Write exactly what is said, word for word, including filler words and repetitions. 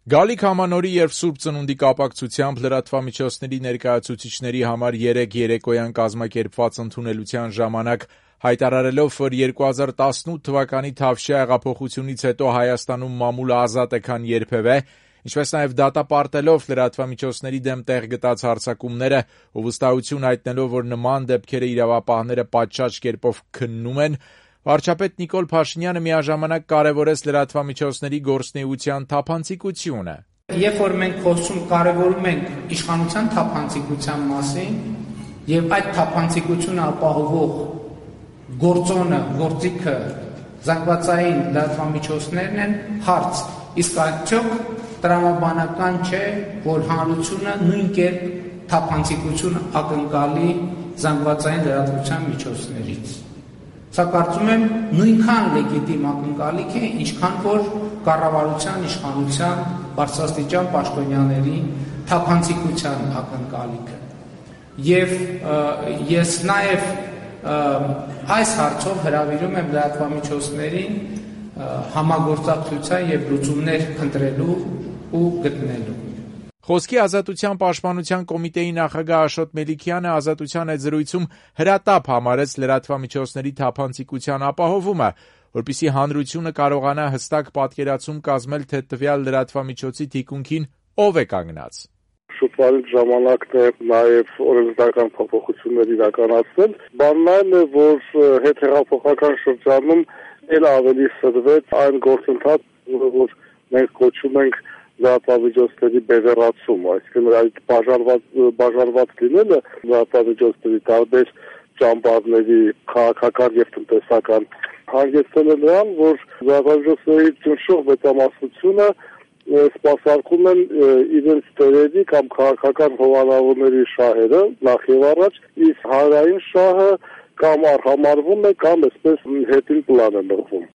Գալիք ամանորի և Սուրբ Ծնունդի կապակցությամբ լրատվամիջոցների ներկայացուցիչների համար երեկ երեկոյան կազմակերպված ընդունելության ժամանակ հայտարարելով, որ երկու հազար տասնութ թվականի Թավշյա հեղափոխությունից հետո Հայաստանում մամուլը ազատ է, քան երբևէ, ինչպես նաև դատապարտելով լրատվամիջոցների դեմ տեղ գտած հարձակումները ու վստահություն հայտնելով, որ նման դեպքերը իրավապահները պատշաճ կերպով քննում են, վարչապետ Նիկոլ Փաշինյանը միաժամանակ կարևորեց լրատվամիջոցների գործունեության թափանցիկությունը։ Երբ որ մենք խոսում կարևորում ենք իշխանության թափանցիկության մասին եւ այդ թափանցիկությունը ապահովող գործոնը, գործիքը զանգվածային լրատվամիջոցներն են, հարց, իսկ արդյոք տրամաբանական չէ, որ հանրությունը նույն կերպ թափանցիկություն ակնկալի զանգվածային լրատվության միջոցներից։ Սա կարծում եմ նույնքան լեգիտիմ ակնկալիք է, ինչքան որ կառավարության իշխանության բարձրաստիճան պաշտոնյաների թափանցիկության ակնկալիքը։ Եվ ես նաև այս հարցով հրավիրում եմ լրատվամիջոցներին համագործակցության եւ լուծումներ փնտրելու ու գտնելու։ Խոսքի ազատության պաշտպանության կոմիտեի նախագահ Աշոտ Մելիքյանը ազատության այդ զրույցում հրատապ համարեց լրատվամիջոցների թափանցիկության ապահովումը, որպեսզի հանրությունը կարողանա հստակ պատկերացում կազմել, թե տվյալ լրատվամիջոցի թիկունքին ով է կանգնած։ Շուտվարի ժամանակն է նաև օրենսդրական փոփոխություններ իրականացնել։ Բանն այն է, որ հետհեղափոխական շրջանում էլ ավելի սրվեց այն գործընթացը, որ մենք կոչում ենք լրատվամիջոցների բևեռացում, այսինքն այդ բաժանված բաժանված լինելը լրատվամիջոցների տարբեր ճամբարների քաղաքական եւ տնտեսական հանգեցել է նրան, որ լրատվամիջոցների ճնշող մեծամասնությունը սպասարկում են իրենց տերերի կամ քաղաքական հովանավորների շահերը նախ եւ առաջ, իսկ հանրային շահը կամ արհամարվում է կամ այսպես հետին պլան է մղվում։